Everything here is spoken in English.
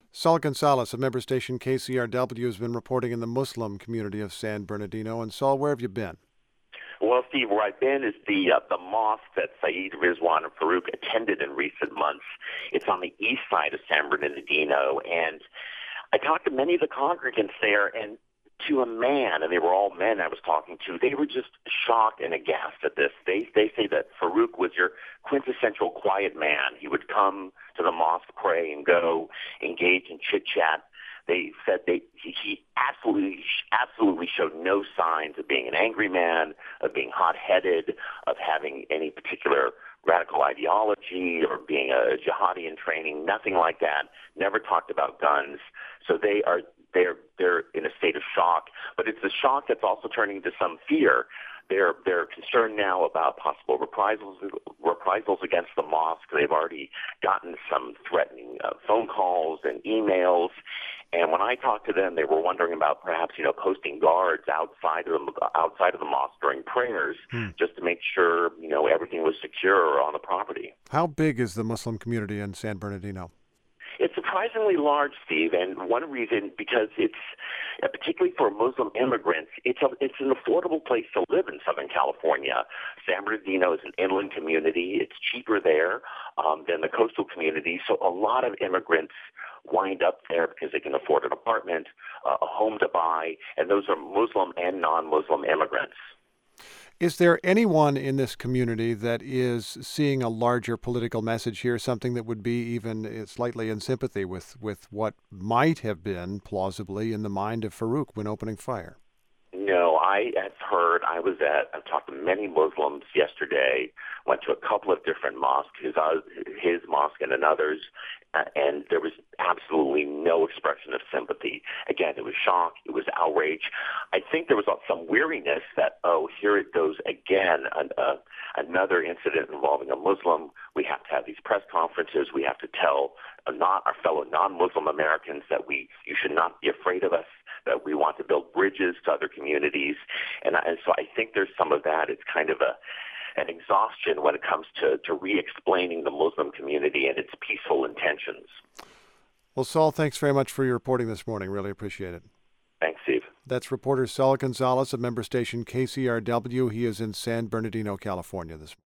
Saul Gonzalez of member station KCRW has been reporting in the Muslim community of San Bernardino. And Saul, where have you been? Well, Steve, where I've been is the mosque that Saeed Rizwan and Farouk attended in recent months. It's on the east side of San Bernardino, and I talked to many of the congregants there, and to a man, and they were all men I was talking to, they were just shocked and aghast at this. They say that Farouk was your quintessential quiet man. He would come to the mosque, pray, and go, engage in chit-chat. They said he absolutely showed no signs of being an angry man, of being hot-headed, of having any particular radical ideology or being a jihadi in training, nothing like that. Never talked about guns. So they're in a state of shock, but it's a shock that's also turning into some fear. They're concerned now about possible reprisals against the mosque. They've already gotten some threatening phone calls and emails. And when I talked to them, they were wondering about perhaps posting guards outside of the mosque during prayers, just to make sure everything was secure on the property. How big is the Muslim community in San Bernardino? It's surprisingly large, Steve, and one reason because it's particularly for Muslim immigrants, it's an affordable place to live in Southern California. San Bernardino is an inland community; it's cheaper there than the coastal community. So a lot of immigrants wind up there because they can afford an apartment, a home to buy, and those are Muslim and non-Muslim immigrants. Is there anyone in this community that is seeing a larger political message here, something that would be even slightly in sympathy with what might have been plausibly in the mind of Farouk when opening fire? No, I have heard. I've talked to many Muslims yesterday, went to a couple of different mosques, his mosque and another's, and there was absolutely no expression of sympathy. Again, it was shock, it was outrage. I think there was some weariness that, here it goes again, another incident involving a Muslim. We have to have these press conferences. We have to tell our fellow non-Muslim Americans that you should not be afraid of us, that we want to build bridges to other communities. And so I think there's some of that. It's kind of an exhaustion when it comes to re-explaining the Muslim community and its peaceful intentions. Well, Saul, thanks very much for your reporting this morning. Really appreciate it. Thanks, Steve. That's reporter Saul Gonzalez of member station KCRW. He is in San Bernardino, California this morning.